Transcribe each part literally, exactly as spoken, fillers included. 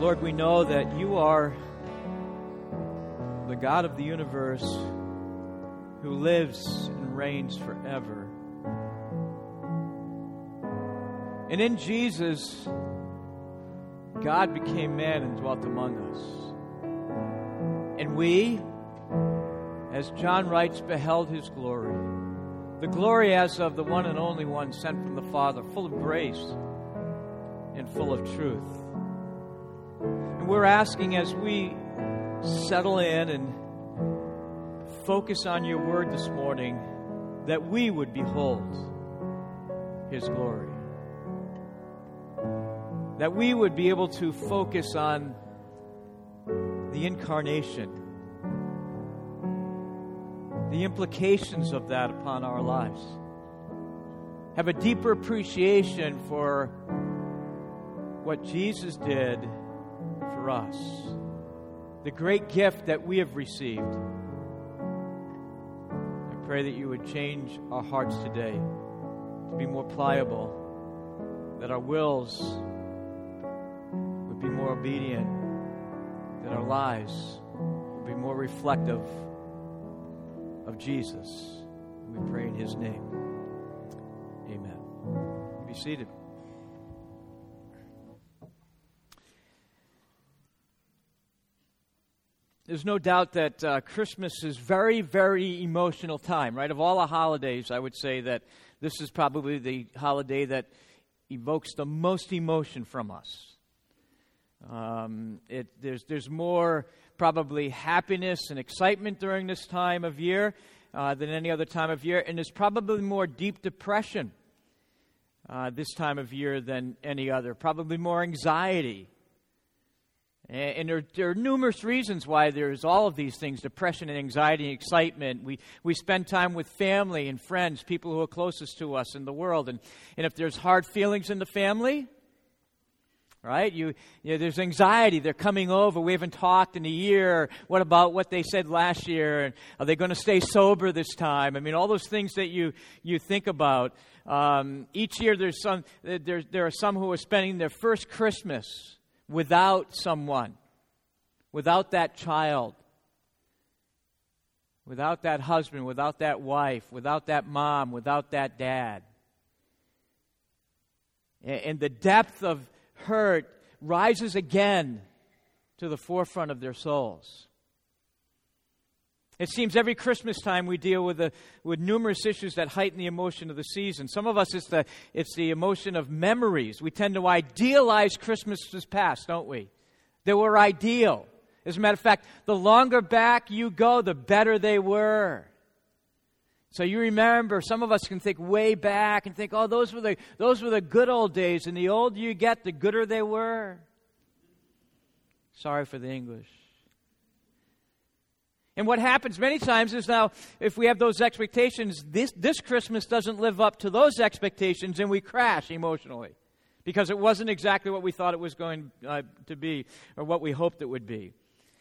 Lord, we know that you are the God of the universe who lives and reigns forever. And in Jesus, God became man and dwelt among us. And we, as John writes, beheld his glory. The glory as of the one and only one sent from the Father, full of grace and full of truth. And we're asking as we settle in and focus on your word this morning that we would behold his glory. That we would be able to focus on the incarnation, the implications of that upon our lives. Have a deeper appreciation for what Jesus did for us, the great gift that we have received. I pray that you would change our hearts today to be more pliable, that our wills would be more obedient, that our lives would be more reflective of Jesus. We pray in his name. Amen. You be seated. There's no doubt that uh, Christmas is very, very emotional time, right? Of all the holidays, I would say that this is probably the holiday that evokes the most emotion from us. Um, it, there's, there's more probably happiness and excitement during this time of year uh, than any other time of year, and there's probably more deep depression uh, this time of year than any other, probably more anxiety. And there, there are numerous reasons why there's all of these things, depression and anxiety and excitement. We we spend time with family and friends, people who are closest to us in the world. And, and if there's hard feelings in the family, right, you, you know, there's anxiety. They're coming over. We haven't talked in a year. What about what they said last year? And are they going to stay sober this time? I mean, all those things that you, you think about. Um, each year there's some there, there are some who are spending their first Christmas without someone, without that child, without that husband, without that wife, without that mom, without that dad. And the depth of hurt rises again to the forefront of their souls. It seems every Christmas time we deal with the, with numerous issues that heighten the emotion of the season. Some of us, it's the, it's the emotion of memories. We tend to idealize Christmases past, don't we? They were ideal. As a matter of fact, the longer back you go, the better they were. So you remember, some of us can think way back and think, oh, those were the, those were the good old days. And the older you get, the gooder they were. Sorry for the English. And what happens many times is now, if we have those expectations, this, this Christmas doesn't live up to those expectations, and we crash emotionally because it wasn't exactly what we thought it was going uh, to be or what we hoped it would be.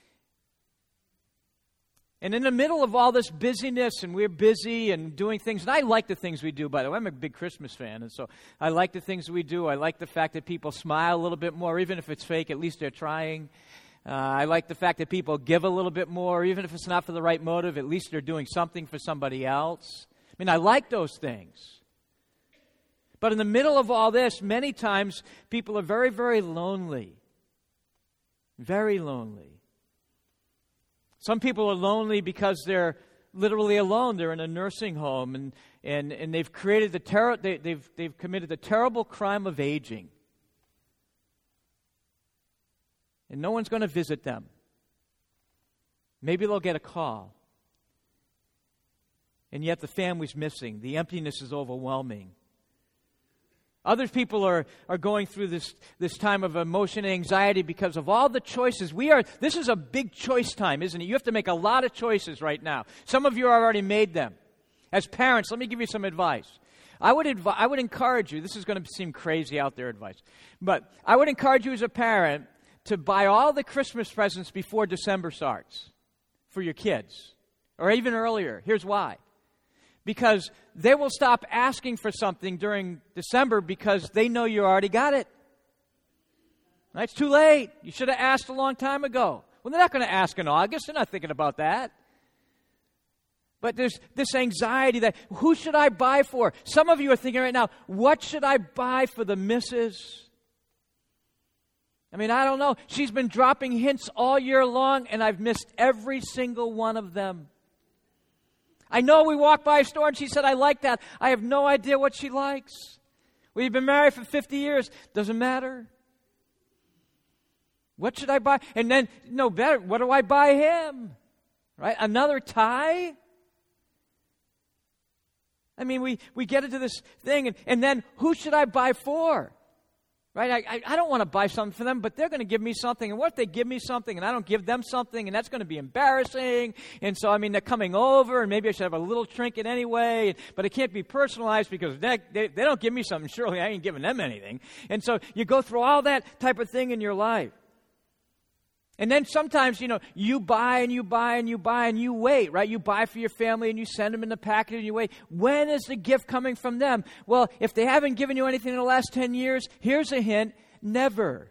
And in the middle of all this busyness, and we're busy and doing things, and I like the things we do, by the way. I'm a big Christmas fan, and so I like the things we do. I like the fact that people smile a little bit more, even if it's fake, at least they're trying. Uh, I like the fact that people give a little bit more, even if it's not for the right motive, at least they're doing something for somebody else. I mean, I like those things. But in the middle of all this, many times people are very, very lonely. Very lonely. Some people are lonely because they're literally alone. They're in a nursing home, and and, and they've created the ter- they, they've they've committed the terrible crime of aging. And no one's going to visit them. Maybe they'll get a call. And yet the family's missing. The emptiness is overwhelming. Other people are, are going through this, this time of emotion and anxiety because of all the choices. We are. This is a big choice time, isn't it? You have to make a lot of choices right now. Some of you have already made them. As parents, let me give you some advice. I would advi- I would encourage you, this is going to seem crazy out there advice, but I would encourage you as a parent to buy all the Christmas presents before December starts for your kids, or even earlier. Here's why. Because they will stop asking for something during December because they know you already got it. Right? It's too late. You should have asked a long time ago. Well, they're not going to ask in August. They're not thinking about that. But there's this anxiety that, who should I buy for? Some of you are thinking right now, what should I buy for the missus? I mean, I don't know. She's been dropping hints all year long, and I've missed every single one of them. I know we walked by a store, and she said, I like that. I have no idea what she likes. We've been married for fifty years. Doesn't matter. What should I buy? And then, no better, what do I buy him? Right? Another tie? I mean, we, we get into this thing, and, and then who should I buy for? Right? I, I, I don't want to buy something for them, but they're going to give me something. And what if they give me something and I don't give them something? And that's going to be embarrassing. And so, I mean, they're coming over, and maybe I should have a little trinket anyway. But it can't be personalized because they, they, they don't give me something. Surely I ain't giving them anything. And so you go through all that type of thing in your life. And then sometimes, you know, you buy and you buy and you buy and you wait, right? You buy for your family and you send them in the package and you wait. When is the gift coming from them? Well, if they haven't given you anything in the last ten years, here's a hint, never,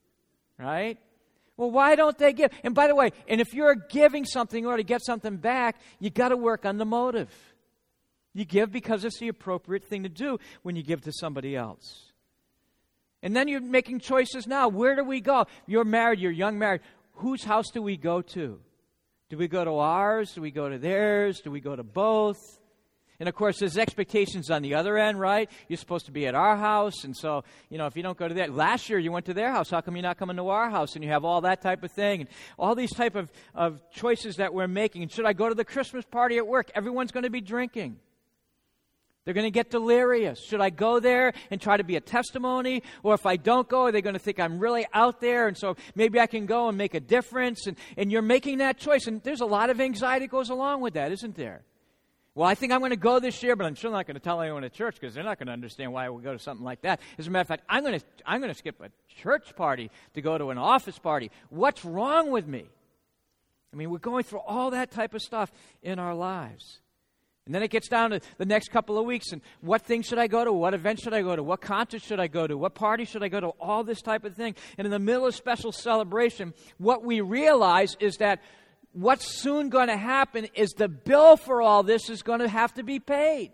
right? Well, why don't they give? And by the way, and if you're giving something or to get something back, you got to work on the motive. You give because it's the appropriate thing to do when you give to somebody else. And then you're making choices now. Where do we go? You're married, you're young married. Whose house do we go to? Do we go to ours? Do we go to theirs? Do we go to both? And of course, there's expectations on the other end, right? You're supposed to be at our house, and so, you know, if you don't go to that, last year you went to their house, how come you're not coming to our house? And you have all that type of thing, and all these type of, of choices that we're making. And should I go to the Christmas party at work? Everyone's going to be drinking. They're going to get delirious. Should I go there and try to be a testimony? Or if I don't go, are they going to think I'm really out there? And so maybe I can go and make a difference. And, and you're making that choice. And there's a lot of anxiety that goes along with that, isn't there? Well, I think I'm going to go this year, but I'm sure not going to tell anyone at church because they're not going to understand why I would go to something like that. As a matter of fact, I'm going to I'm going to skip a church party to go to an office party. What's wrong with me? I mean, we're going through all that type of stuff in our lives. And then it gets down to the next couple of weeks, and what thing should I go to? What event should I go to? What concert should I go to? What party should I go to? All this type of thing. And in the middle of special celebration, what we realize is that what's soon going to happen is the bill for all this is going to have to be paid.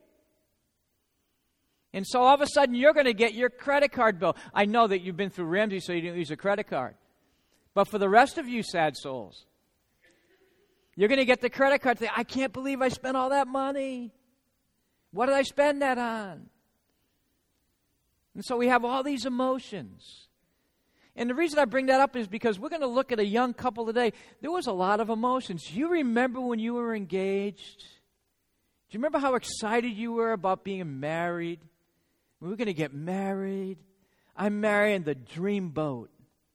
And so all of a sudden, you're going to get your credit card bill. I know that you've been through Ramsey, so you didn't use a credit card. But for the rest of you sad souls, you're going to get the credit card and say, I can't believe I spent all that money. What did I spend that on? And so we have all these emotions. And the reason I bring that up is because we're going to look at a young couple today. There was a lot of emotions. You remember when you were engaged? Do you remember how excited you were about being married? We were going to get married. I'm marrying the dream boat.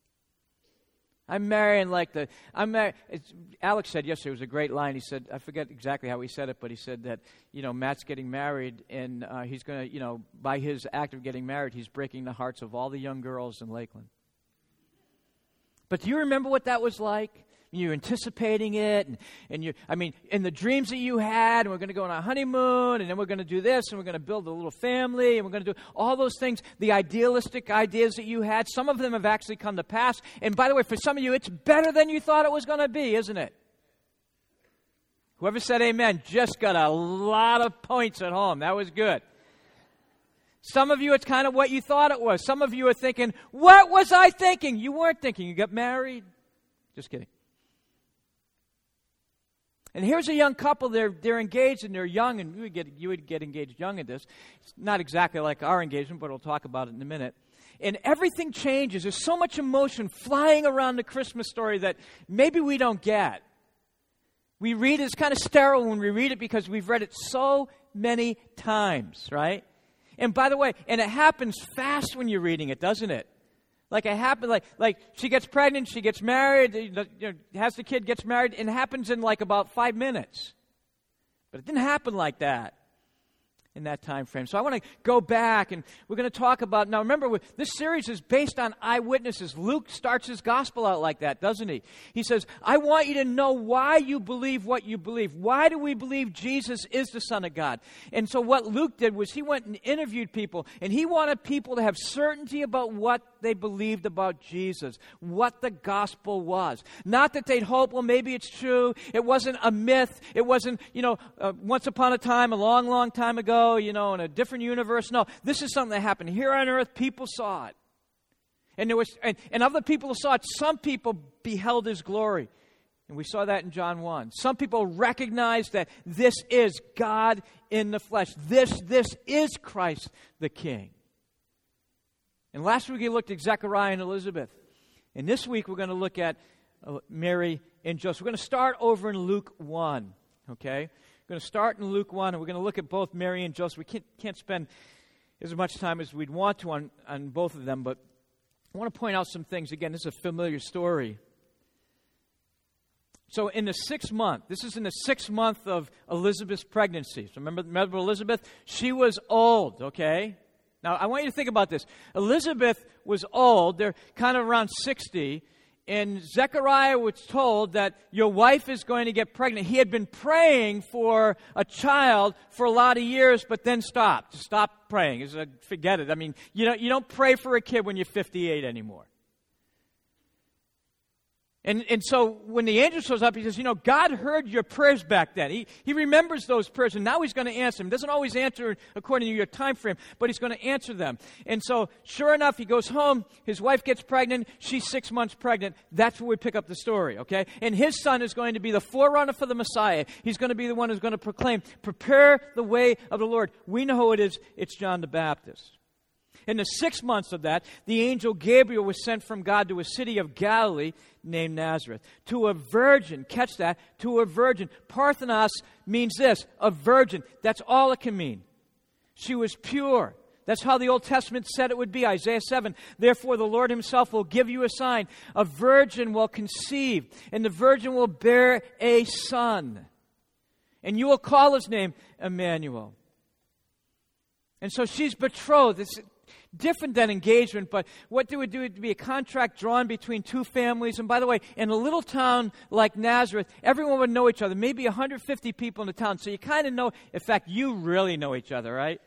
I'm marrying like the, I'm married, Alex said yesterday, it was a great line. He said, I forget exactly how he said it, but he said that, you know, Matt's getting married, and uh, he's going to, you know, by his act of getting married, he's breaking the hearts of all the young girls in Lakeland. But do you remember what that was like? You're anticipating it, and, and you, I mean, in the dreams that you had, and we're going to go on a honeymoon, and then we're going to do this, and we're going to build a little family, and we're going to do all those things, the idealistic ideas that you had, some of them have actually come to pass. And by the way, for some of you, it's better than you thought it was going to be, isn't it? Whoever said amen just got a lot of points at home. That was good. Some of you, it's kind of what you thought it was. Some of you are thinking, what was I thinking? You weren't thinking. You got married. Just kidding. And here's a young couple, they're, they're engaged and they're young, and you would, get, you would get engaged young in this. It's not exactly like our engagement, but we'll talk about it in a minute. And everything changes. There's so much emotion flying around the Christmas story that maybe we don't get. We read it, it's kind of sterile when we read it because we've read it so many times, right? And by the way, and it happens fast when you're reading it, doesn't it? Like it happened, like like she gets pregnant, she gets married, you know, has the kid, gets married, and it happens in like about five minutes. But it didn't happen like that in that time frame. So I want to go back, and we're going to talk about, now remember, this series is based on eyewitnesses. Luke starts his gospel out like that, doesn't he? He says, I want you to know why you believe what you believe. Why do we believe Jesus is the Son of God? And so what Luke did was he went and interviewed people, and he wanted people to have certainty about what they believed about Jesus, what the gospel was. Not that they'd hope, well, maybe it's true. It wasn't a myth. It wasn't, you know, uh, once upon a time, a long, long time ago, you know, in a different universe. No, this is something that happened here on earth. People saw it. And there was, and, and of the people who saw it, some people beheld his glory. And we saw that in John one. Some people recognized that this is God in the flesh. This, this is Christ the King. And last week we looked at Zechariah and Elizabeth. And this week we're going to look at uh, Mary and Joseph. We're going to start over in Luke one. Okay? We're going to start in Luke one, and we're going to look at both Mary and Joseph. We can't, can't spend as much time as we'd want to on, on both of them, but I want to point out some things. Again, this is a familiar story. So in the sixth month, this is in the sixth month of Elizabeth's pregnancy. So remember, remember Elizabeth? She was old, okay? Now, I want you to think about this. Elizabeth was old. They're kind of around sixty. And Zechariah was told that your wife is going to get pregnant. He had been praying for a child for a lot of years, but then stopped. Stopped praying. He said, forget it. I mean, you know, you don't pray for a kid when you're fifty-eight anymore. And and so when the angel shows up, he says, you know, God heard your prayers back then. He he remembers those prayers, and now he's going to answer them. He doesn't always answer according to your time frame, but he's going to answer them. And so, sure enough, he goes home. His wife gets pregnant. She's six months pregnant. That's where we pick up the story, okay? And his son is going to be the forerunner for the Messiah. He's going to be the one who's going to proclaim, prepare the way of the Lord. We know who it is. It's John the Baptist. In the six months of that, the angel Gabriel was sent from God to a city of Galilee named Nazareth, to a virgin. Catch that, to a virgin. Parthenos means this, a virgin. That's all it can mean. She was pure. That's how the Old Testament said it would be. Isaiah seven, therefore the Lord himself will give you a sign. A virgin will conceive, and the virgin will bear a son. And you will call his name Emmanuel. And so she's betrothed. It's different than engagement, but what they would do would be a contract drawn between two families. And by the way, in a little town like Nazareth, everyone would know each other, maybe one hundred fifty people in the town. So you kind of know, in fact, you really know each other, right?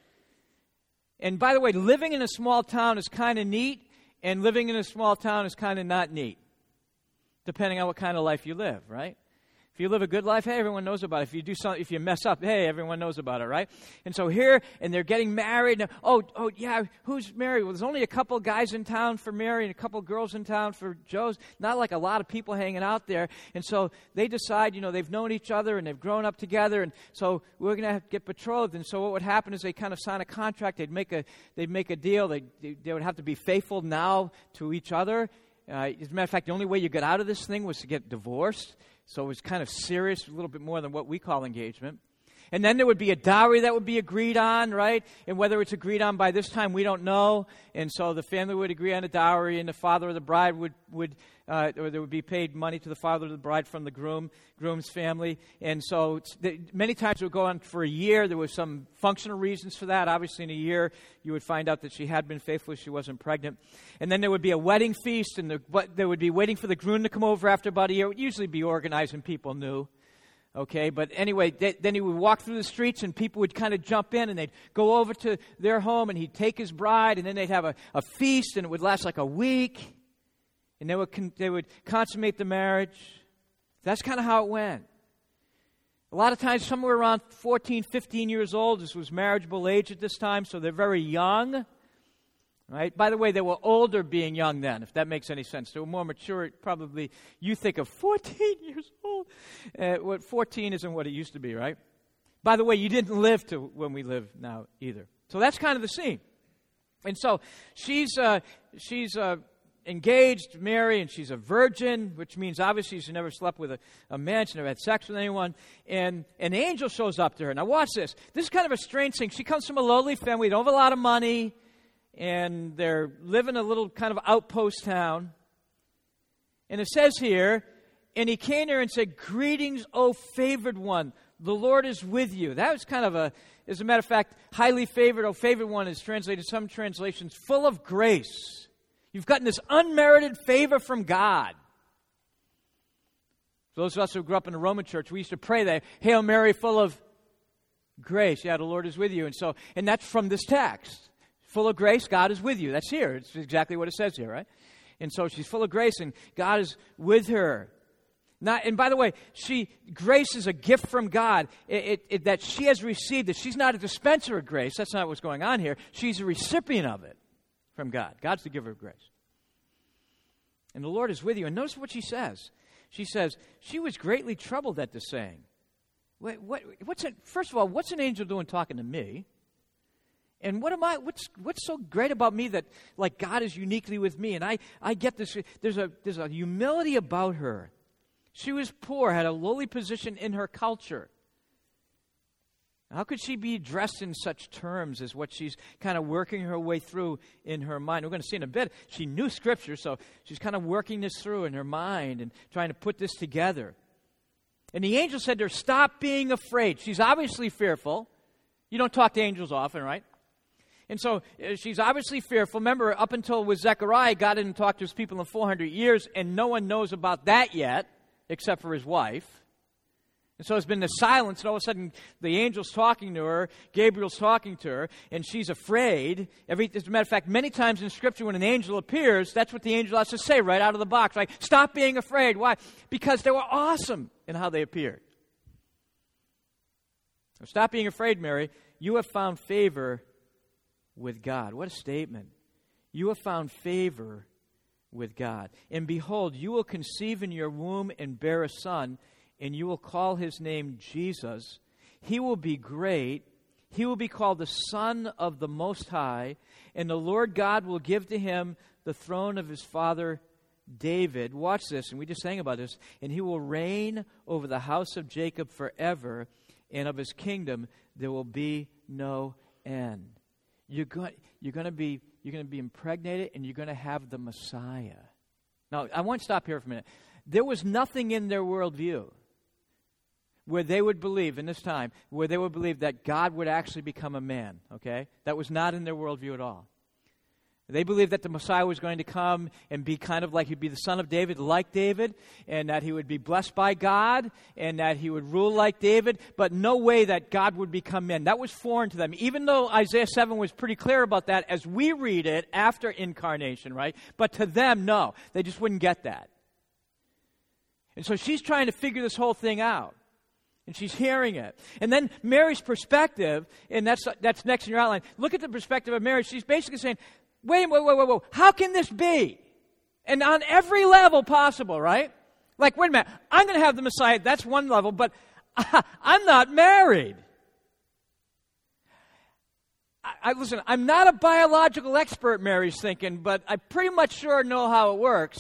And by the way, living in a small town is kind of neat, and living in a small town is kind of not neat, depending on what kind of life you live, right? If you live a good life, hey, everyone knows about it. If you do something, if you mess up, hey, everyone knows about it, right? And so here, and they're getting married. And, oh, oh, yeah, who's married? Well, there's only a couple guys in town for Mary and a couple girls in town for Joe's. Not like a lot of people hanging out there. And so they decide, you know, they've known each other and they've grown up together, and so we're going to have to get betrothed. And so what would happen is they kind of sign a contract. They'd make a, they'd make a deal. They, they would have to be faithful now to each other. Uh, as a matter of fact, the only way you get out of this thing was to get divorced. So it was kind of serious, a little bit more than what we call engagement. And then there would be a dowry that would be agreed on, right? And whether it's agreed on by this time, we don't know. And so the family would agree on a dowry, and the father of the bride would, would uh, or there would be paid money to the father of the bride from the groom, groom's family. And so the, many times it would go on for a year. There was some functional reasons for that. Obviously, in a year, you would find out that she had been faithful, she wasn't pregnant. And then there would be a wedding feast, and the, but they would be waiting for the groom to come over after about a year. It would usually be organized and people knew. Okay, but anyway, th- then he would walk through the streets, and people would kind of jump in, and they'd go over to their home, and he'd take his bride, and then they'd have a, a feast, and it would last like a week, and they would con- they would consummate the marriage. That's kind of how it went. A lot of times, somewhere around fourteen, fifteen years old, this was marriageable age at this time, so they're very young. Right? By the way, they were older being young then, if that makes any sense. They were more mature. Probably, you think of fourteen years old. Uh, what fourteen isn't what it used to be, right? By the way, you didn't live to when we live now either. So that's kind of the scene. And so she's uh, she's uh, engaged, Mary, and she's a virgin, which means obviously she's never slept with a, a man. She never had sex with anyone. And an angel shows up to her. Now watch this. This is kind of a strange thing. She comes from a lowly family. They don't have a lot of money. And they're living a little kind of outpost town. And it says here, and he came there and said, greetings, O favored one. The Lord is with you. That was kind of a, as a matter of fact, highly favored, O favored one is translated, some translations, full of grace. You've gotten this unmerited favor from God. For those of us who grew up in the Roman church, we used to pray that, Hail Mary, full of grace. Yeah, the Lord is with you. And so, and that's from this text. full of grace, God is with you. That's here. It's exactly what it says here, right? And so she's full of grace, and God is with her. Not, and by the way, she grace is a gift from God it, it, it, that she has received. That she's not a dispenser of grace. That's not what's going on here. She's a recipient of it from God. God's the giver of grace. And the Lord is with you. And notice what she says. She says, she was greatly troubled at the saying. What, what, what's it, first of all, what's an angel doing talking to me? And what am I? What's what's so great about me that like God is uniquely with me? And I, I get this. There's a there's a humility about her. She was poor, had a lowly position in her culture. How could she be dressed in such terms as what she's kind of working her way through in her mind? We're going to see in a bit. She knew Scripture, so she's kind of working this through in her mind and trying to put this together. And the angel said to her, stop being afraid. She's obviously fearful. You don't talk to angels often, right? And so uh, she's obviously fearful. Remember, up until with Zechariah, God didn't talk to his people in four hundred years, and no one knows about that yet, except for his wife. And so there's been this silence, and all of a sudden the angel's talking to her, Gabriel's talking to her, and she's afraid. Every, as a matter of fact, many times in Scripture when an angel appears, that's what the angel has to say right out of the box, right? Stop being afraid. Why? Because they were awesome in how they appeared. So stop being afraid, Mary. You have found favor with God. What a statement. You have found favor with God. And behold, you will conceive in your womb and bear a son, and you will call his name Jesus. He will be great. He will be called the Son of the Most High, and the Lord God will give to him the throne of his father David. Watch this, and we just sang about this. And he will reign over the house of Jacob forever, and of his kingdom there will be no end. You're going, you're going to be, you're going to be impregnated, and you're going to have the Messiah. Now, I want to stop here for a minute. There was nothing in their worldview where they would believe, in this time, where they would believe that God would actually become a man, okay? That was not in their worldview at all. They believed that the Messiah was going to come and be kind of like he'd be the son of David, like David, and that he would be blessed by God, and that he would rule like David, but no way that God would become man. That was foreign to them, even though Isaiah seven was pretty clear about that as we read it after incarnation, right? But to them, no. They just wouldn't get that. And so she's trying to figure this whole thing out. And she's hearing it. And then Mary's perspective, and that's that's next in your outline. Look at the perspective of Mary. She's basically saying, wait, wait, wait, wait, wait. How can this be? And on every level possible, right? Like, wait a minute. I'm going to have the Messiah. That's one level, but I'm not married. I, I listen, I'm not a biological expert, Mary's thinking, but I pretty much sure know how it works.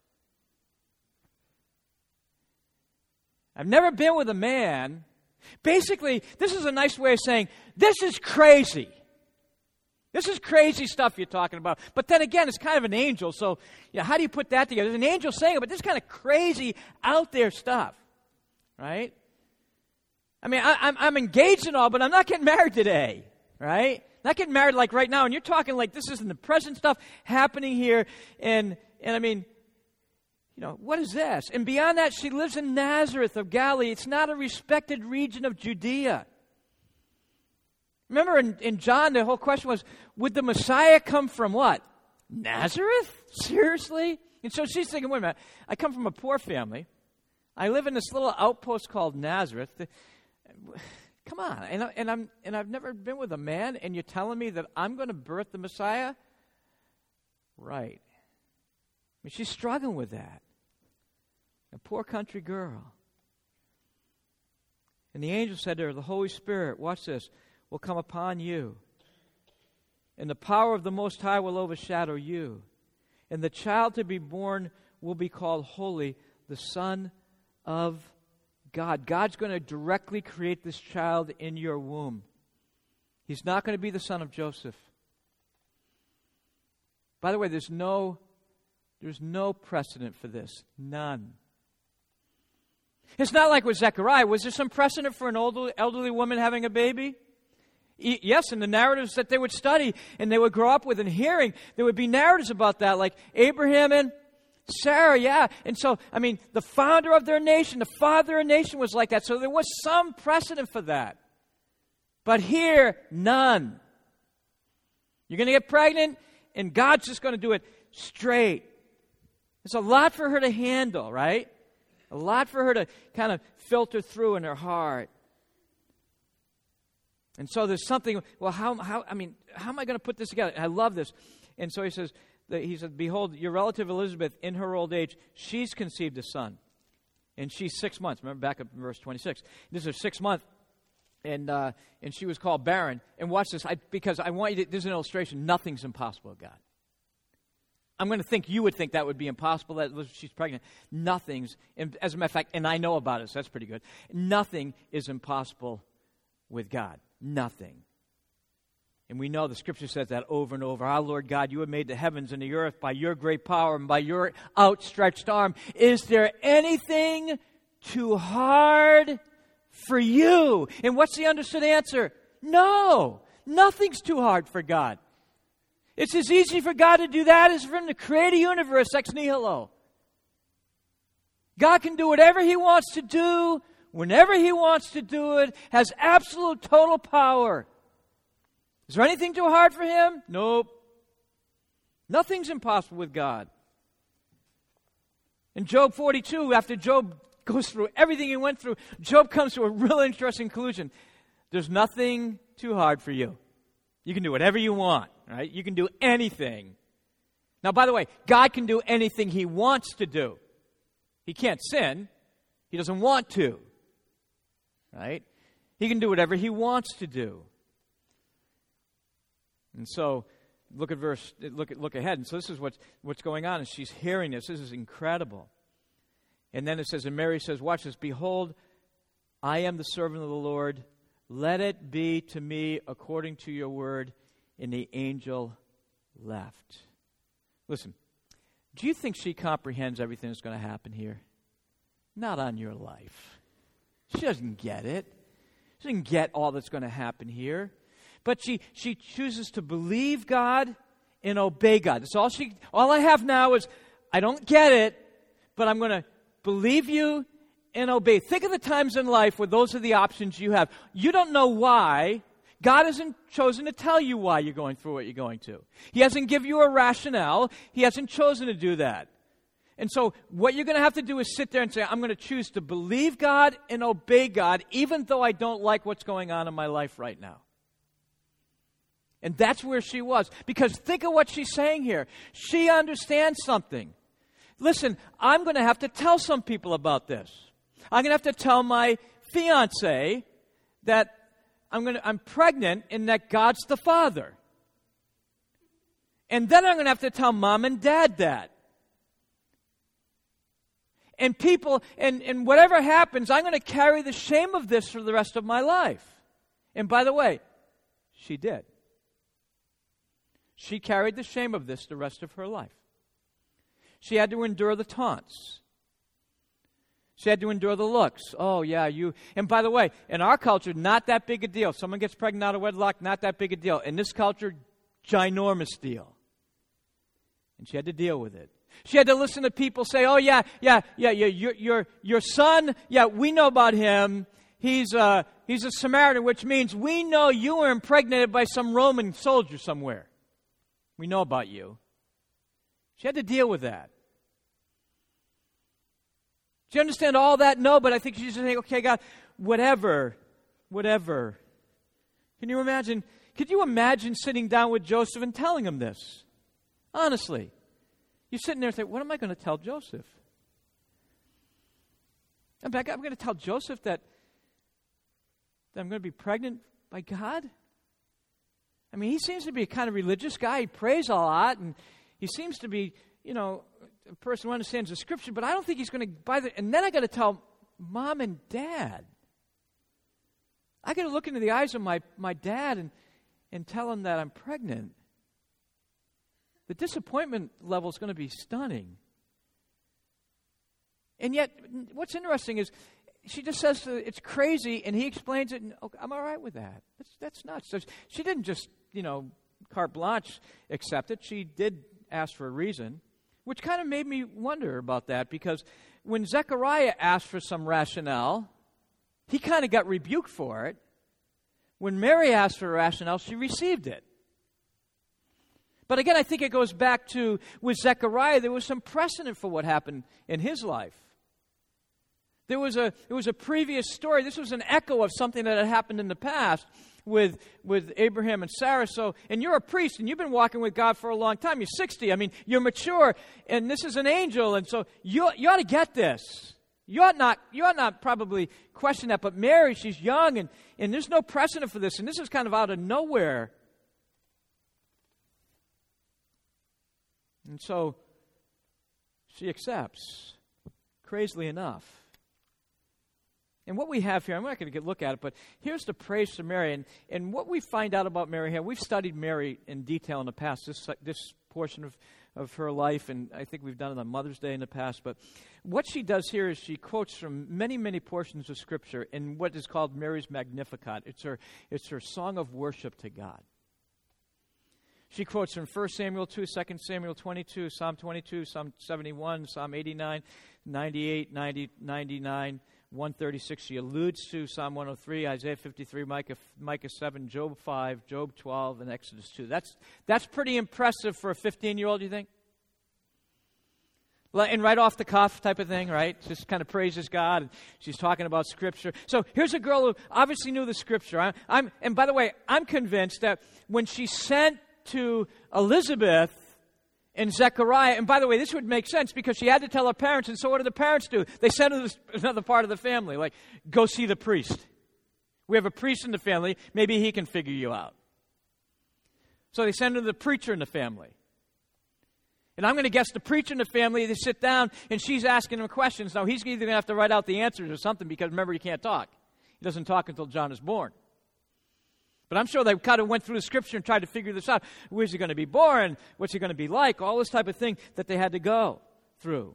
I've never been with a man. Basically, this is a nice way of saying, this is crazy. This is crazy stuff you're talking about. But then again, it's kind of an angel, so you know, how do you put that together? There's an angel saying it, but this is kind of crazy, out there stuff, right? I mean, I, I'm, I'm engaged and all, but I'm not getting married today, right? Not getting married like right now, and you're talking like this isn't the present stuff happening here, and and I mean, you know, what is this? And beyond that, she lives in Nazareth of Galilee. It's not a respected region of Judea. Remember in, in John, the whole question was, would the Messiah come from what? Nazareth? Seriously? And so she's thinking, wait a minute, I come from a poor family. I live in this little outpost called Nazareth. Come on. And, I, and, I'm, and I've never been with a man, and you're telling me that I'm going to birth the Messiah? Right. I mean, she's struggling with that. A poor country girl. And the angel said to her, the Holy Spirit, watch this, will come upon you. And the power of the Most High will overshadow you. And the child to be born will be called Holy, the Son of God. God's going to directly create this child in your womb. He's not going to be the son of Joseph. By the way, there's no, there's no precedent for this. None. It's not like with Zechariah. Was there some precedent for an elderly, elderly woman having a baby? E- yes, in the narratives that they would study and they would grow up with and hearing, there would be narratives about that, like Abraham and Sarah, yeah. And so, I mean, the founder of their nation, the father of a nation was like that. So there was some precedent for that. But here, none. You're going to get pregnant, and God's just going to do it straight. It's a lot for her to handle, right? A lot for her to kind of filter through in her heart. And so there's something, well, how, how I mean, how am I going to put this together? I love this. And so he says, that he said, behold, your relative Elizabeth, in her old age, she's conceived a son. And she's six months. Remember back up in verse twenty-six. This is her sixth month. And uh, and she was called barren. And watch this, I, because I want you to, this is an illustration. Nothing's impossible with God. I'm going to think you would think that would be impossible, that she's pregnant. Nothing's, and as a matter of fact, and I know about it, so that's pretty good. Nothing is impossible with God. Nothing. And we know the Scripture says that over and over. Our Lord God, you have made the heavens and the earth by your great power and by your outstretched arm. Is there anything too hard for you? And what's the understood answer? No. Nothing's too hard for God. It's as easy for God to do that as for Him to create a universe ex nihilo. God can do whatever He wants to do, whenever He wants to do it, has absolute total power. Is there anything too hard for Him? Nope. Nothing's impossible with God. In Job forty-two, after Job goes through everything he went through, Job comes to a real interesting conclusion. There's nothing too hard for you. You can do whatever you want, right? You can do anything. Now, by the way, God can do anything He wants to do. He can't sin. He doesn't want to, right? He can do whatever He wants to do. And so, look at verse, look at, look ahead. And so this is what's, what's going on. And she's hearing this. This is incredible. And then it says, and Mary says, watch this, behold, I am the servant of the Lord. Let it be to me according to your word. And the angel left. Listen, do you think she comprehends everything that's going to happen here? Not on your life. She doesn't get it. She doesn't get all that's going to happen here. But she, she chooses to believe God and obey God. That's all she, all I have now is, I don't get it, but I'm going to believe you and obey. Think of the times in life where those are the options you have. You don't know why. God hasn't chosen to tell you why you're going through what you're going to. He hasn't given you a rationale. He hasn't chosen to do that. And so what you're going to have to do is sit there and say, I'm going to choose to believe God and obey God, even though I don't like what's going on in my life right now. And that's where she was. Because think of what she's saying here. She understands something. Listen, I'm going to have to tell some people about this. I'm going to have to tell my fiancé that I'm going to, I'm pregnant and that God's the Father. And then I'm going to have to tell mom and dad that. And people, and, and whatever happens, I'm going to carry the shame of this for the rest of my life. And by the way, she did. She carried the shame of this the rest of her life. She had to endure the taunts. She had to endure the looks. Oh, yeah, you... And by the way, in our culture, not that big a deal. If someone gets pregnant out of wedlock, not that big a deal. In this culture, ginormous deal. And she had to deal with it. She had to listen to people say, oh, yeah, yeah, yeah, yeah, your, your, your son, yeah, we know about him. He's, uh, he's a Samaritan, which means we know you were impregnated by some Roman soldier somewhere. We know about you. She had to deal with that. Do you understand all that? No, but I think she's just saying, okay, God, whatever, whatever. Can you imagine, could you imagine sitting down with Joseph and telling him this? Honestly. You're sitting there and think, what am I going to tell Joseph? I'm going to tell Joseph that, that I'm going to be pregnant by God? I mean, he seems to be a kind of religious guy. He prays a lot, and he seems to be, you know, a person who understands the Scripture, but I don't think he's going to buy the... And then I got to tell mom and dad. I got to look into the eyes of my, my dad and, and tell him that I'm pregnant. The disappointment level is going to be stunning. And yet, what's interesting is, she just says it's crazy, and he explains it, and okay, I'm all right with that. That's, that's nuts. So she didn't just, you know, carte blanche accept it. She did ask for a reason, which kind of made me wonder about that, because when Zechariah asked for some rationale, he kind of got rebuked for it. When Mary asked for a rationale, she received it. But again, I think it goes back to, with Zechariah, there was some precedent for what happened in his life. There was a, it was a previous story. This was an echo of something that had happened in the past with, with Abraham and Sarah. So, and you're a priest, and you've been walking with God for a long time. You're sixty. I mean, you're mature, and this is an angel, and so you, you ought to get this. You ought not, you ought not probably question that, but Mary, she's young, and, and there's no precedent for this, and this is kind of out of nowhere. And so she accepts, crazily enough. And what we have here, I'm not going to look at it, but here's the praise to Mary. And, and what we find out about Mary here, we've studied Mary in detail in the past, this, this portion of, of her life, and I think we've done it on Mother's Day in the past. But what she does here is she quotes from many, many portions of Scripture in what is called Mary's Magnificat. It's her, it's her song of worship to God. She quotes from First Samuel two, Second Samuel twenty-two, Psalm twenty-two, Psalm seventy-one, Psalm eighty-nine, ninety-eight, ninety, ninety-nine, one thirty-six. She alludes to Psalm one oh three, Isaiah fifty-three, Micah, Micah seven, Job five, Job twelve, and Exodus two. That's, that's pretty impressive for a fifteen-year-old, you think? And right off the cuff type of thing, right? Just kind of praises God, and she's talking about Scripture. So here's a girl who obviously knew the Scripture. I, I'm, and by the way, I'm convinced that when she sent to Elizabeth and Zechariah, and by the way, this would make sense because she had to tell her parents, and so what did the parents do? They sent her to another part of the family, like, go see the priest. We have a priest in the family, maybe he can figure you out. So they send her to the preacher in the family. And I'm going to guess the preacher in the family, they sit down, and she's asking him questions. Now, he's either going to have to write out the answers or something, because remember, he can't talk. He doesn't talk until John is born. But I'm sure they kind of went through the Scripture and tried to figure this out. Where's he going to be born? What's he going to be like? All this type of thing that they had to go through.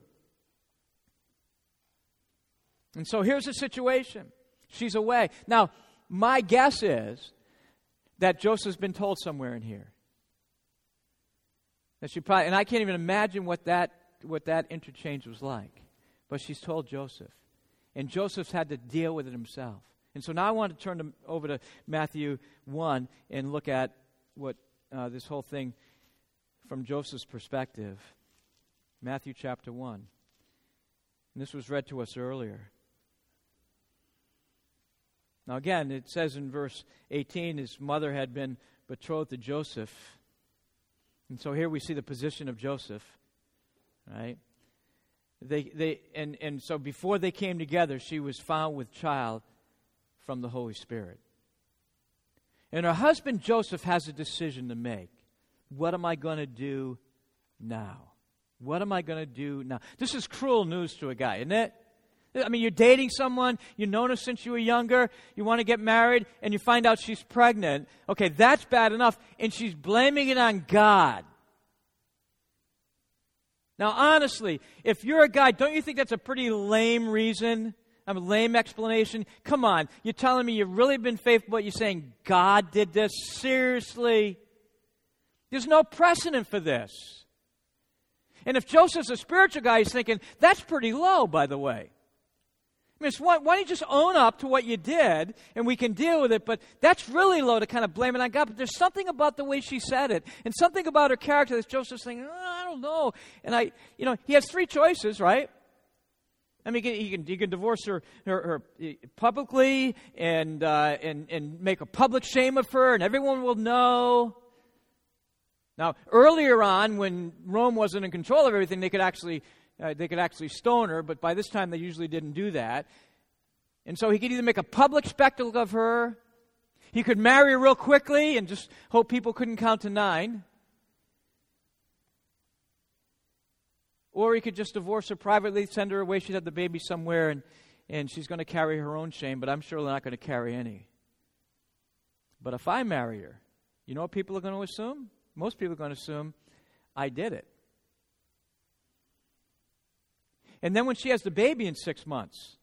And so here's the situation. She's away. Now, my guess is that Joseph's been told somewhere in here. That she probably, and I can't even imagine what that, what that interchange was like. But she's told Joseph. And Joseph's had to deal with it himself. And so now I want to turn to, over to Matthew one and look at what uh, this whole thing from Joseph's perspective. Matthew chapter one. And this was read to us earlier. Now again, it says in verse eighteen, his mother had been betrothed to Joseph. And so here we see the position of Joseph, right? They, they, and, and so before they came together, she was found with child from the Holy Spirit. And her husband Joseph has a decision to make. What am I going to do now? What am I going to do now? This is cruel news to a guy, isn't it? I mean, you're dating someone, you've known her since you were younger, you want to get married, and you find out she's pregnant. Okay, that's bad enough, and she's blaming it on God. Now, honestly, if you're a guy, don't you think that's a pretty lame reason? A lame explanation? Come on, you're telling me you've really been faithful, but you're saying God did this? Seriously? There's no precedent for this. And if Joseph's a spiritual guy, he's thinking, that's pretty low, by the way. I mean, it's, why, why don't you just own up to what you did, and we can deal with it, but that's really low to kind of blame it on God. But there's something about the way she said it, and something about her character that Joseph's thinking, oh, I don't know. And I, you know, he has three choices, right? I mean, he can, he can divorce her, her, her publicly and, uh, and, and make a public shame of her, and everyone will know. Now, earlier on, when Rome wasn't in control of everything, they could actually uh, they could actually stone her, but by this time they usually didn't do that. And so he could either make a public spectacle of her, he could marry her real quickly and just hope people couldn't count to nine. Or he could just divorce her privately, send her away, she'd have the baby somewhere, and, and she's going to carry her own shame, but I'm sure they're not going to carry any. But if I marry her, you know what people are going to assume? Most people are going to assume I did it. And then when she has the baby in six months,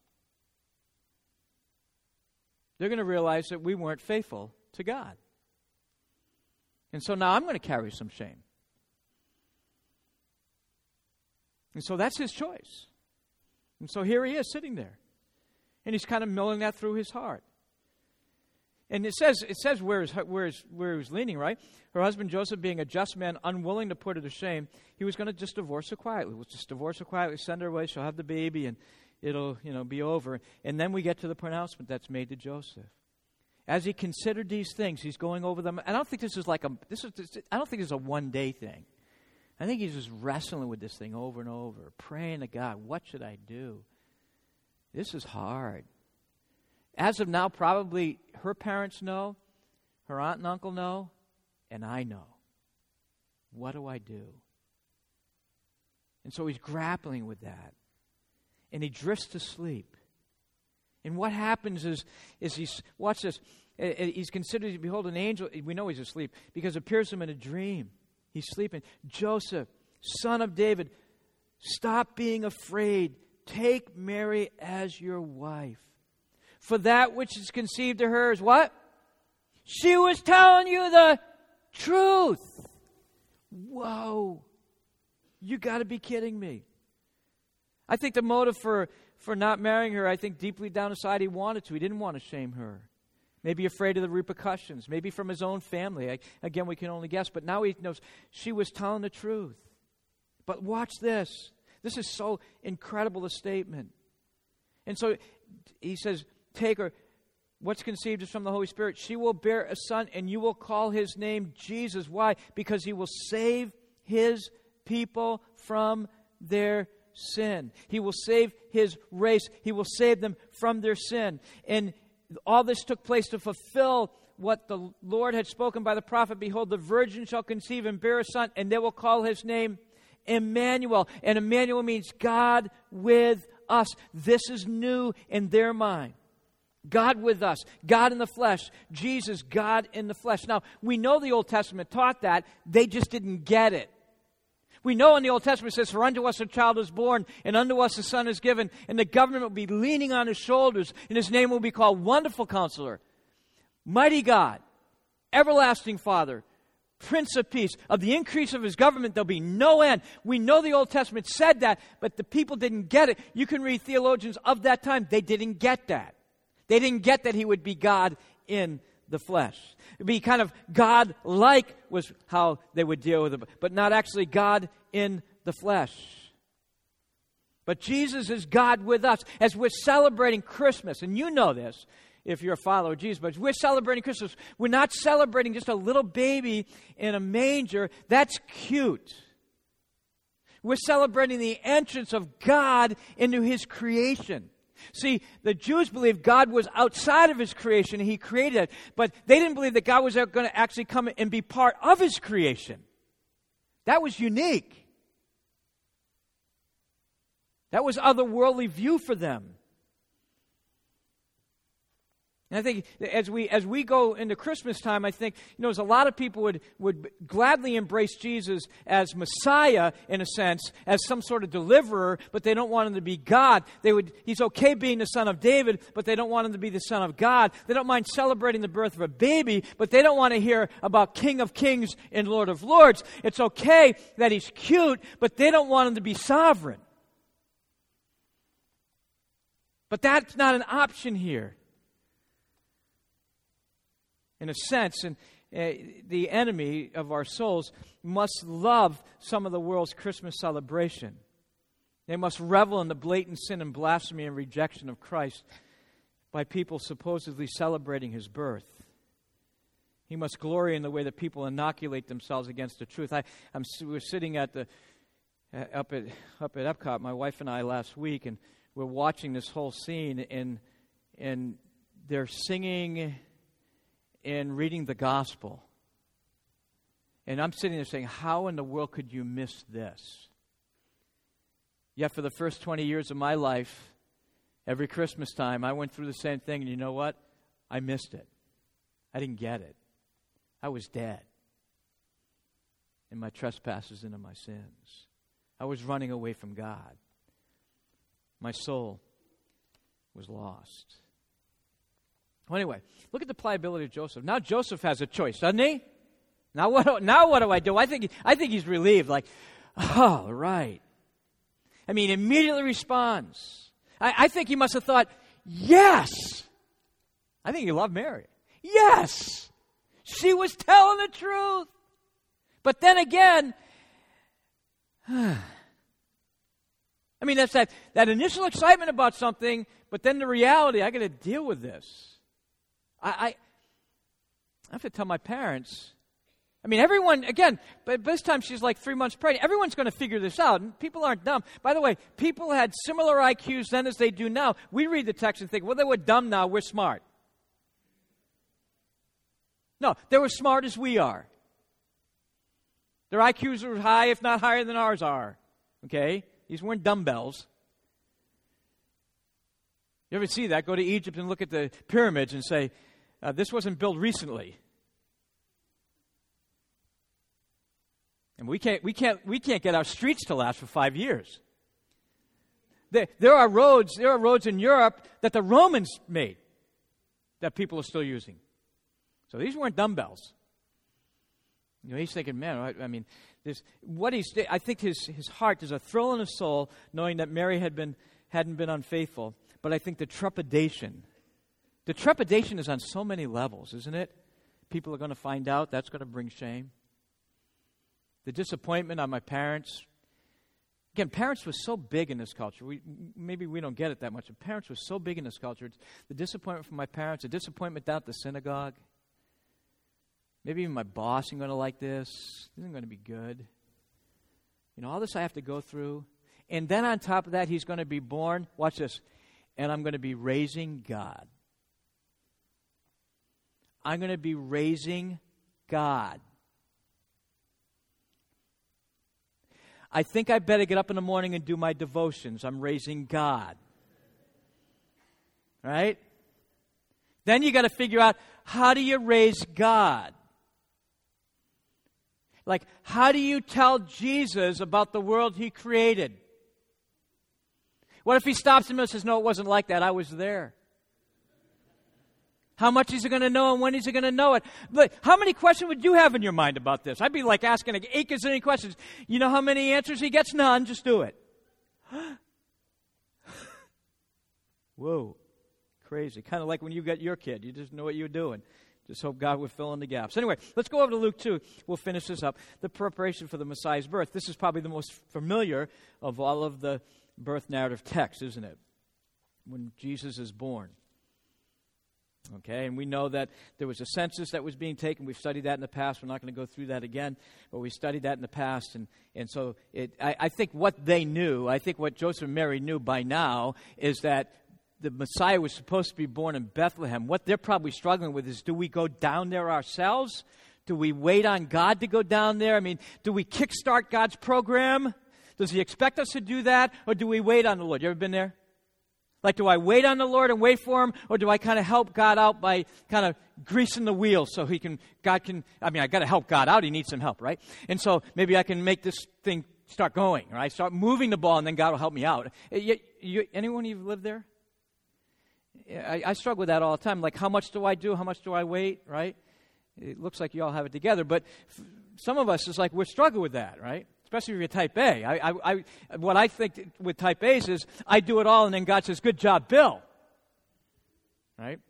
they're going to realize that we weren't faithful to God. And so now I'm going to carry some shame. And so that's his choice. And so here he is sitting there. And he's kind of milling that through his heart. And it says it says where his, where his, where he was leaning, right? Her husband Joseph, being a just man, unwilling to put her to shame, he was going to just divorce her quietly. We'll just divorce her quietly, send her away, she'll have the baby, and it'll, you know, be over. And then we get to the pronouncement that's made to Joseph. As he considered these things, he's going over them. I don't think this is like a this is I don't think it's a one day thing. I think he's just wrestling with this thing over and over, praying to God, what should I do? This is hard. As of now, probably her parents know, her aunt and uncle know, and I know. What do I do? And so he's grappling with that. And he drifts to sleep. And what happens is, is he's, watch this, he's considered to behold an angel. We know he's asleep because it appears to him in a dream. He's sleeping. Joseph, son of David, stop being afraid. Take Mary as your wife. For that which is conceived to her is what? She was telling you the truth. Whoa. You got to be kidding me. I think the motive for, for not marrying her, I think deeply down inside he wanted to. He didn't want to shame her. Maybe afraid of the repercussions. Maybe from his own family. I, again, we can only guess. But now he knows she was telling the truth. But watch this. This is so incredible, a statement. And so he says, take her. What's conceived is from the Holy Spirit. She will bear a son, and you will call his name Jesus. Why? Because he will save his people from their sin. He will save his race. He will save them from their sin. And all this took place to fulfill what the Lord had spoken by the prophet. Behold, the virgin shall conceive and bear a son, and they will call his name Emmanuel. And Emmanuel means God with us. This is new in their mind. God with us, God in the flesh, Jesus, God in the flesh. Now, we know the Old Testament taught that. They just didn't get it. We know in the Old Testament it says, for unto us a child is born, and unto us a son is given, and the government will be leaning on his shoulders, and his name will be called Wonderful Counselor, Mighty God, Everlasting Father, Prince of Peace. Of the increase of his government, there'll be no end. We know the Old Testament said that, but the people didn't get it. You can read theologians of that time. They didn't get that. They didn't get that he would be God in the flesh. It'd be kind of God-like was how they would deal with it, but not actually God in the flesh. But Jesus is God with us. As we're celebrating Christmas, and you know this if you're a follower of Jesus, but we're celebrating Christmas. We're not celebrating just a little baby in a manger. That's cute. We're celebrating the entrance of God into his creation. See, the Jews believed God was outside of his creation and he created it, but they didn't believe that God was going to actually come and be part of his creation. That was unique. That was otherworldly view for them. And I think as we as we go into Christmas time, I think, you know, there's a lot of people would, would gladly embrace Jesus as Messiah, in a sense, as some sort of deliverer, but they don't want him to be God. They would he's okay being the son of David, but they don't want him to be the son of God. They don't mind celebrating the birth of a baby, but they don't want to hear about King of Kings and Lord of Lords. It's okay that he's cute, but they don't want him to be sovereign. But that's not an option here. In a sense, and uh, the enemy of our souls must love some of the world's Christmas celebration. They must revel in the blatant sin and blasphemy and rejection of Christ by people supposedly celebrating his birth. He must glory in the way that people inoculate themselves against the truth. I, I'm, we were sitting at the uh, up at up at Epcot, my wife and I, last week, and we're watching this whole scene, and and they're singing and reading the gospel. And I'm sitting there saying, how in the world could you miss this? Yet for the first twenty years of my life, every Christmas time, I went through the same thing, and you know what? I missed it. I didn't get it. I was dead in my trespasses and in my sins. I was running away from God. My soul was lost. Well, anyway, look at the pliability of Joseph. Now Joseph has a choice, doesn't he? Now what do, now what do I do? I think I think he's relieved, like, oh, right. I mean, immediately responds. I, I think he must have thought, yes. I think he loved Mary. Yes, she was telling the truth. But then again, I mean, that's that, that initial excitement about something, but then the reality, I got to deal with this. I, I, I have to tell my parents. I mean, everyone, again, but this time she's like three months pregnant. Everyone's going to figure this out. And people aren't dumb. By the way, people had similar I Qs then as they do now. We read the text and think, well, they were dumb now, we're smart. No, they were smart as we are. Their I Qs are high, if not higher than ours are. Okay? These weren't dumbbells. You ever see that? Go to Egypt and look at the pyramids and say, uh, this wasn't built recently. And we can't, we can't, we can't get our streets to last for five years. There, there are roads, there are roads in Europe that the Romans made that people are still using. So these weren't dumbbells. You know, he's thinking, man, I, I mean, this, what he's, I think his, his heart, there's a thrill in his soul knowing that Mary had been, hadn't been unfaithful. But I think the trepidation, the trepidation is on so many levels, isn't it? People are going to find out. That's going to bring shame. The disappointment on my parents. Again, parents was so big in this culture. We, maybe we don't get it that much, but parents was so big in this culture. It's the disappointment from my parents, the disappointment down at the synagogue. Maybe even my boss isn't going to like this. This isn't going to be good. You know, all this I have to go through. And then on top of that, he's going to be born. Watch this. And I'm going to be raising God. I'm going to be raising God. I think I better get up in the morning and do my devotions. I'm raising God. Right? Then you got to figure out, how do you raise God? Like, how do you tell Jesus about the world he created? What if he stops him and says, no, it wasn't like that. I was there. How much is he going to know and when is he going to know it? But how many questions would you have in your mind about this? I'd be like asking eight gazillion questions. You know how many answers he gets? None. Just do it. Whoa. Crazy. Kind of like when you got your kid. You just know what you're doing. Just hope God would fill in the gaps. Anyway, let's go over to Luke two. We'll finish this up. The preparation for the Messiah's birth. This is probably the most familiar of all of the birth narrative texts, isn't it? When Jesus is born. Okay, and we know that there was a census that was being taken. We've studied that in the past. We're not going to go through that again, but we studied that in the past. And, and so it, I, I think what they knew, I think what Joseph and Mary knew by now is that the Messiah was supposed to be born in Bethlehem. What they're probably struggling with is, do we go down there ourselves? Do we wait on God to go down there? I mean, do we kickstart God's program? Does he expect us to do that? Or do we wait on the Lord? You ever been there? Like, do I wait on the Lord and wait for him? Or do I kind of help God out by kind of greasing the wheel so he can, God can, I mean, I got to help God out. He needs some help, right? And so maybe I can make this thing start going, right? Start moving the ball and then God will help me out. You, you, anyone of you live there? I, I struggle with that all the time. Like, how much do I do? How much do I wait, right? It looks like you all have it together. But f- some of us is like, we're struggling with that, right? Especially if you're type A. I, I, I, what I think with type A's is, I do it all and then God says, good job, Bill. Right?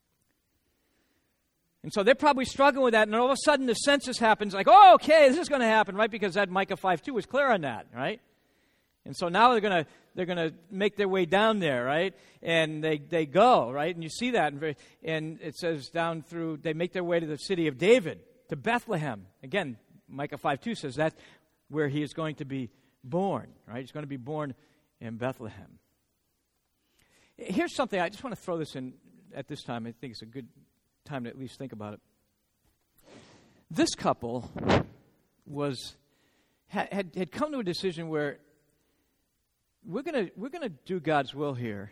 And so they're probably struggling with that, and all of a sudden the census happens, like, oh, okay, this is going to happen, right? Because that Micah five two was clear on that, right? And so now they're going to they're going to make their way down there, right? And they, they go, right? And you see that, and, and it says down through, they make their way to the city of David, to Bethlehem. Again, Micah five two says that's where he is going to be born, right? He's going to be born in Bethlehem. Here's something, I just want to throw this in at this time. I think it's a good time to at least think about it. This couple was had had come to a decision where we're gonna we're gonna do God's will here,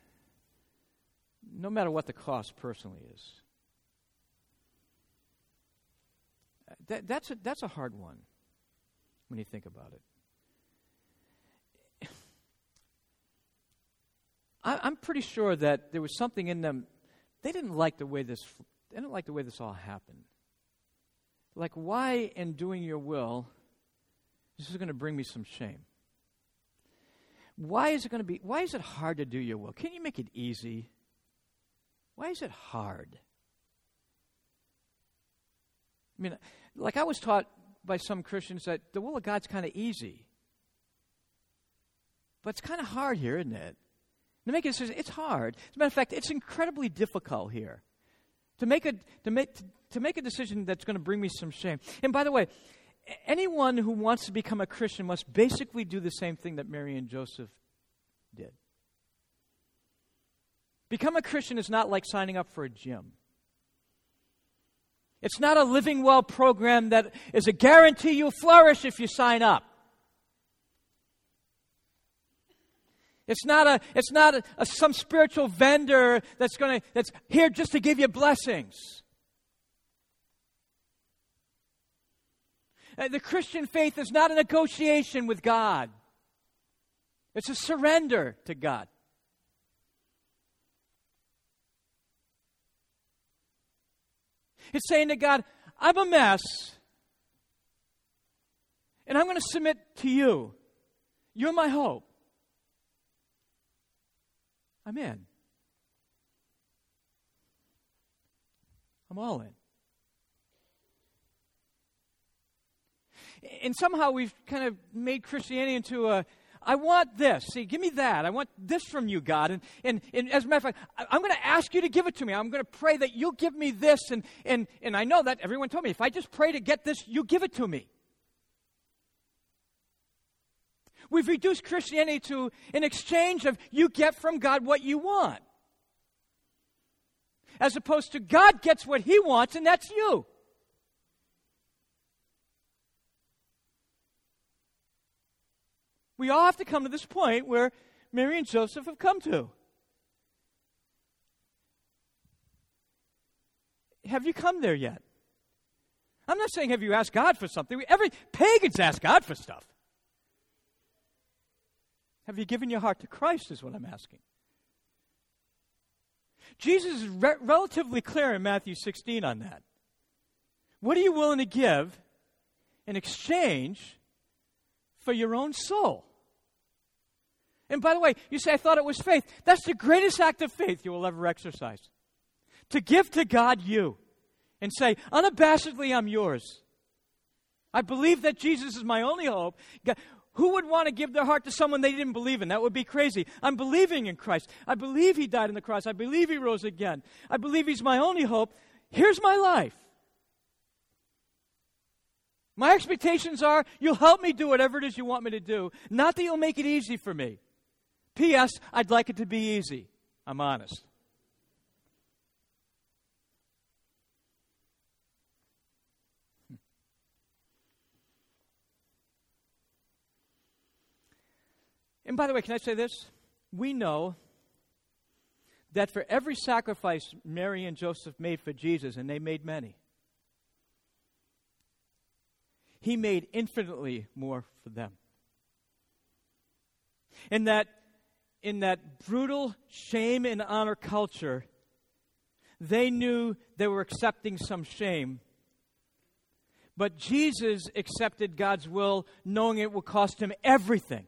no matter what the cost personally is. That, that's a that's a hard one when you think about it. I, I'm pretty sure that there was something in them. They didn't like the way this. They didn't like the way this all happened. Like, why in doing your will, this is going to bring me some shame? Why is it going to be? Why is it hard to do your will? Can you make it easy? Why is it hard? I mean, like I was taught by some Christians that the will of God's kind of easy. But it's kind of hard here, isn't it? To make a decision, it's hard. As a matter of fact, it's incredibly difficult here. To make a to make to make a decision that's going to bring me some shame. And by the way, anyone who wants to become a Christian must basically do the same thing that Mary and Joseph did. Become a Christian is not like signing up for a gym. It's not a living well program that is a guarantee you'll flourish if you sign up. It's not a it's not a, a, some spiritual vendor that's going to that's here just to give you blessings. Uh, the Christian faith is not a negotiation with God. It's a surrender to God. It's saying to God, I'm a mess, and I'm going to submit to you. You're my hope. I'm in. I'm all in. And somehow we've kind of made Christianity into a, I want this. See, give me that. I want this from you, God. And, and, and as a matter of fact, I, I'm going to ask you to give it to me. I'm going to pray that you'll give me this. And, and, and I know that everyone told me, if I just pray to get this, you give it to me. We've reduced Christianity to an exchange of you get from God what you want. As opposed to God gets what He wants, and that's you. We all have to come to this point where Mary and Joseph have come to. Have you come there yet? I'm not saying have you asked God for something. Every pagans ask God for stuff. Have you given your heart to Christ is what I'm asking. Jesus is re- relatively clear in Matthew sixteen on that. What are you willing to give in exchange for your own soul? And by the way, you say, I thought it was faith. That's the greatest act of faith you will ever exercise. To give to God you and say, unabashedly, I'm yours. I believe that Jesus is my only hope. God, who would want to give their heart to someone they didn't believe in? That would be crazy. I'm believing in Christ. I believe He died on the cross. I believe He rose again. I believe He's my only hope. Here's my life. My expectations are you'll help me do whatever it is you want me to do. Not that you'll make it easy for me. P S. I'd like it to be easy. I'm honest. And by the way, can I say this? We know that for every sacrifice Mary and Joseph made for Jesus, and they made many, He made infinitely more for them. In that, in that brutal shame and honor culture, they knew they were accepting some shame. But Jesus accepted God's will, knowing it would cost Him everything.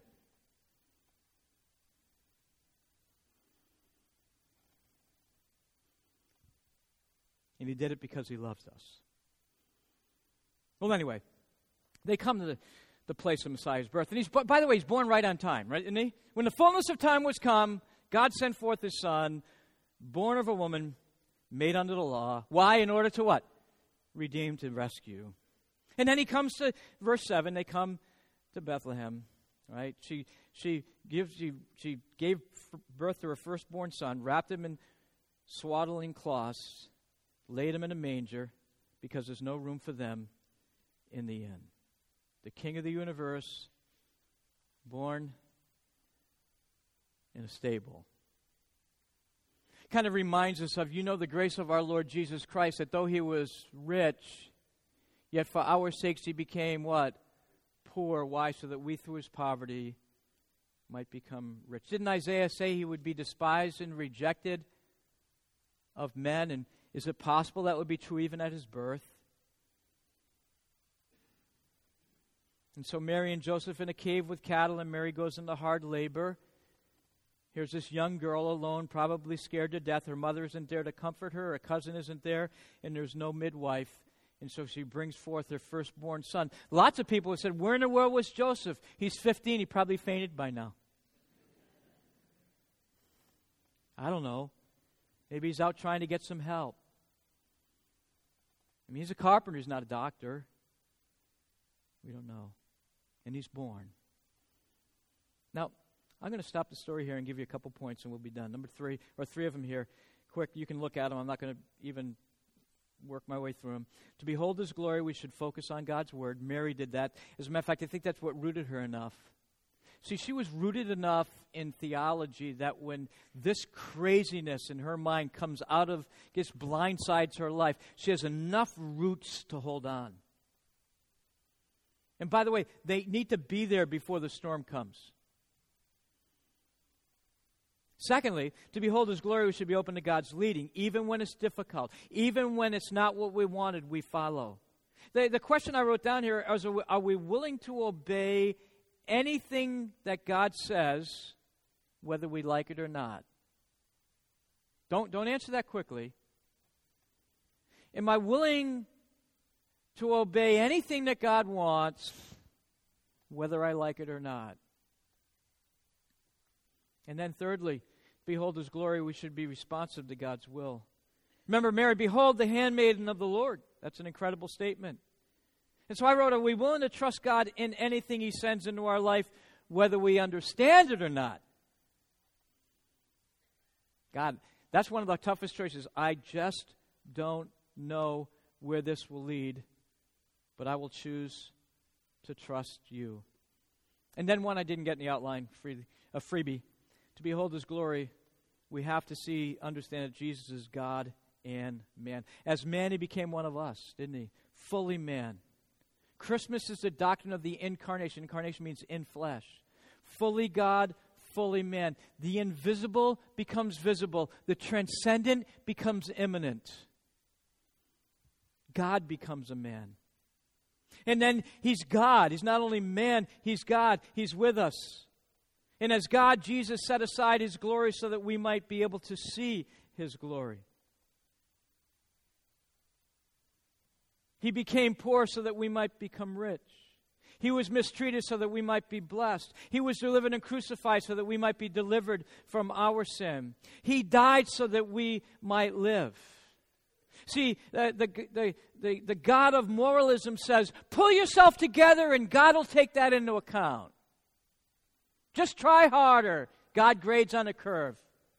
And He did it because He loves us. Well, anyway, they come to the, the place of Messiah's birth. And he's, by the way, He's born right on time, right? Isn't He? When the fullness of time was come, God sent forth His Son, born of a woman, made under the law. Why? In order to what? Redeem, to rescue. And then He comes to verse seven. They come to Bethlehem, right? She she gives she, she gave birth to her firstborn son, wrapped him in swaddling cloths, laid him in a manger because there's no room for them in the inn. The King of the universe, born in a stable. Kind of reminds us of, you know, the grace of our Lord Jesus Christ, that though He was rich, yet for our sakes He became what? Poor. Why? So that we through His poverty might become rich. Didn't Isaiah say He would be despised and rejected of men? And is it possible that would be true even at His birth? And so Mary and Joseph in a cave with cattle, and Mary goes into hard labor. Here's this young girl alone, probably scared to death. Her mother isn't there to comfort her. Her cousin isn't there, and there's no midwife. And so she brings forth her firstborn son. Lots of people have said, where in the world was Joseph? He's fifteen. He probably fainted by now. I don't know. Maybe he's out trying to get some help. I mean, he's a carpenter. He's not a doctor. We don't know. And he's born. Now, I'm going to stop the story here and give you a couple points and we'll be done. Number three, or three of them here. Quick, you can look at them. I'm not going to even work my way through them. To behold His glory, we should focus on God's Word. Mary did that. As a matter of fact, I think that's what rooted her enough. See, she was rooted enough in theology that when this craziness in her mind comes out of, gets blindsides her life, she has enough roots to hold on. And by the way, they need to be there before the storm comes. Secondly, to behold His glory, we should be open to God's leading, even when it's difficult. Even when it's not what we wanted, we follow. The, the question I wrote down here is, are we willing to obey anything that God says, whether we like it or not? Don't, don't answer that quickly. Am I willing to obey anything that God wants, whether I like it or not? And then thirdly, behold His glory, we should be responsive to God's will. Remember, Mary, behold the handmaiden of the Lord. That's an incredible statement. And so I wrote, are we willing to trust God in anything He sends into our life, whether we understand it or not? God, that's one of the toughest choices. I just don't know where this will lead, but I will choose to trust You. And then one I didn't get in the outline, free, a freebie. To behold His glory, we have to see, understand that Jesus is God and man. As man, He became one of us, didn't He? Fully man. Christmas is the doctrine of the incarnation. Incarnation means in flesh. Fully God, fully man. The invisible becomes visible. The transcendent becomes immanent. God becomes a man. And then He's God. He's not only man, He's God. He's with us. And as God, Jesus set aside His glory so that we might be able to see His glory. He became poor so that we might become rich. He was mistreated so that we might be blessed. He was delivered and crucified so that we might be delivered from our sin. He died so that we might live. See, uh, the, the, the, the God of moralism says, pull yourself together and God will take that into account. Just try harder. God grades on a curve.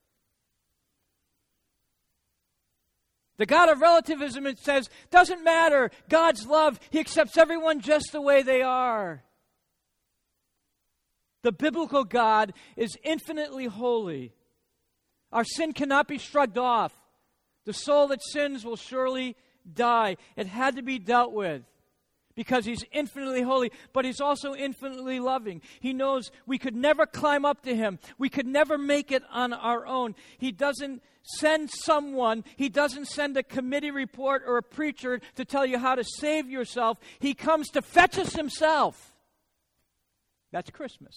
The God of relativism, it says, doesn't matter. God's love, He accepts everyone just the way they are. The biblical God is infinitely holy. Our sin cannot be shrugged off. The soul that sins will surely die. It had to be dealt with. Because He's infinitely holy, but He's also infinitely loving. He knows we could never climb up to Him. We could never make it on our own. He doesn't send someone, He doesn't send a committee report or a preacher to tell you how to save yourself. He comes to fetch us Himself. That's Christmas.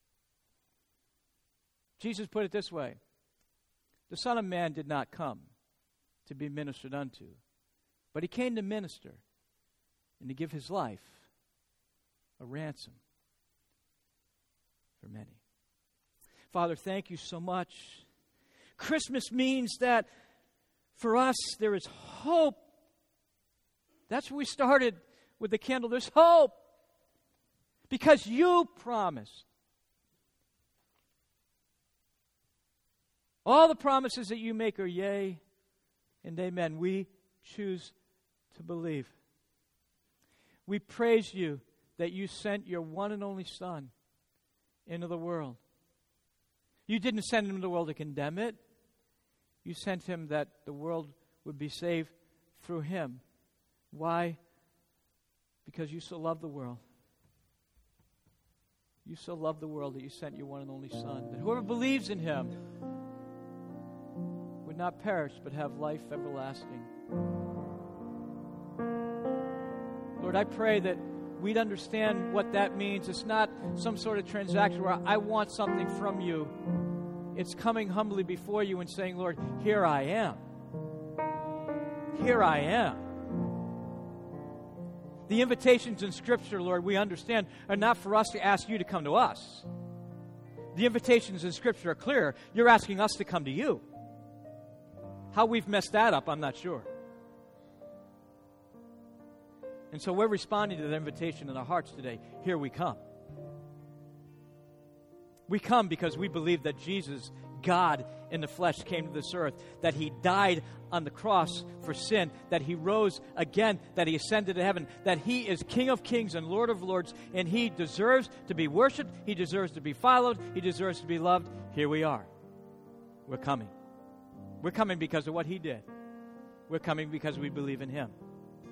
Jesus put it this way. The Son of Man did not come to be ministered unto, but He came to minister and to give His life a ransom for many. Father, thank You so much. Christmas means that for us there is hope. That's where we started with the candle. There's hope because You promised. All the promises that You make are yea and amen. We choose to believe. We praise You that You sent Your one and only Son into the world. You didn't send Him into the world to condemn it. You sent Him that the world would be saved through Him. Why? Because You so loved the world. You so loved the world that You sent Your one and only Son, that whoever believes in Him would not perish but have life everlasting. Lord, I pray that we'd understand what that means. It's not some sort of transaction where I want something from You. It's coming humbly before You and saying, Lord, here I am. Here I am. The invitations in Scripture, Lord, we understand, are not for us to ask you to come to us. The invitations in Scripture are clear. You're asking us to come to you. How we've messed that up, I'm not sure. And so we're responding to that invitation in our hearts today. Here we come. We come because we believe that Jesus, God in the flesh, came to this earth, that he died on the cross for sin, that he rose again, that he ascended to heaven, that he is King of kings and Lord of lords, and he deserves to be worshiped, he deserves to be followed, he deserves to be loved. Here we are. We're coming. We're coming because of what he did. We're coming because we believe in him.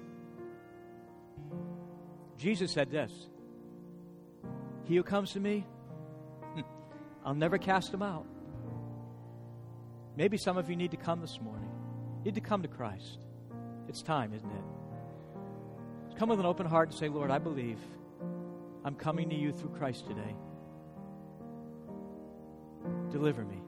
Jesus said this, he who comes to me, I'll never cast him out. Maybe some of you need to come this morning. You need to come to Christ. It's time, isn't it? Just come with an open heart and say, Lord, I believe. I'm coming to you through Christ today. Deliver me.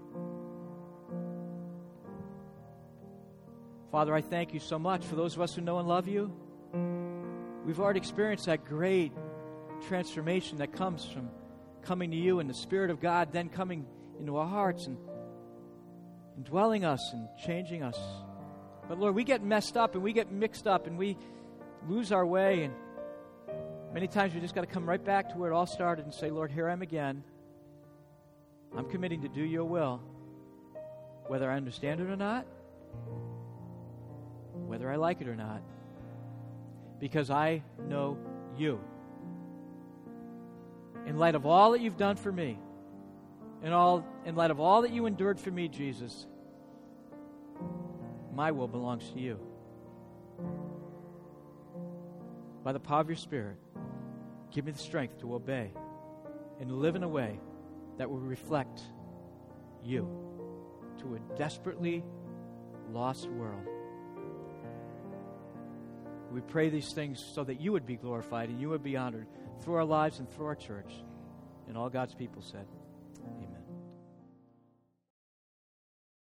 Father, I thank you so much for those of us who know and love you. We've already experienced that great transformation that comes from coming to you and the Spirit of God then coming into our hearts and indwelling us and changing us. But Lord, we get messed up and we get mixed up and we lose our way, and many times we just got to come right back to where it all started and say, Lord, here I am again. I'm committing to do your will, whether I understand it or not, whether I like it or not, because I know you. In light of all that you've done for me, in all, in light of all that you endured for me, Jesus, my will belongs to you. By the power of your Spirit, give me the strength to obey and live in a way that will reflect you to a desperately lost world. We pray these things so that you would be glorified and you would be honored through our lives and through our church. And all God's people said, amen.